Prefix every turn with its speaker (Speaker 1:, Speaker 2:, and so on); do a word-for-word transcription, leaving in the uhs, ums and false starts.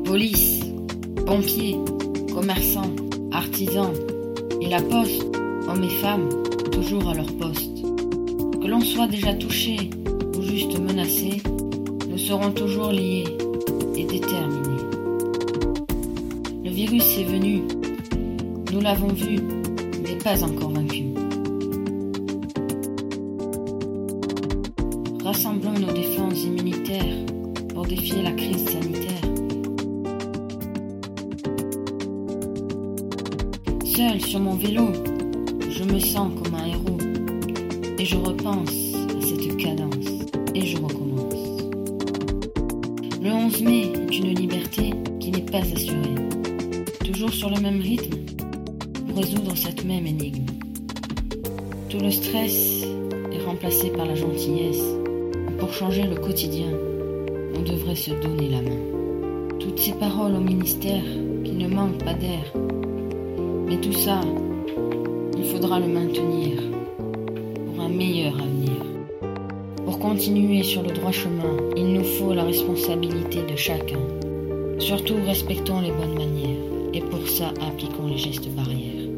Speaker 1: Police, pompiers, commerçants, artisans et la poste, hommes et femmes, toujours à leur poste. Que l'on soit déjà touché ou juste menacé, nous serons toujours liés et déterminés. Le virus est venu, nous l'avons vu, mais pas encore vaincu. Rassemblons nos défenses immunitaires pour défier la crise sanitaire. Seul sur mon vélo, je me sens comme un héros. Et je repense à cette cadence et je recommence. Le onze mai est une liberté qui n'est pas assurée. Toujours sur le même rythme pour résoudre cette même énigme. Tout le stress est remplacé par la gentillesse. Pour changer le quotidien, on devrait se donner la main. Toutes ces paroles au ministère qui ne manquent pas d'air. Mais tout ça, il faudra le maintenir pour un meilleur avenir. Pour continuer sur le droit chemin, il nous faut la responsabilité de chacun. Surtout respectons les bonnes manières et pour ça appliquons les gestes barrières.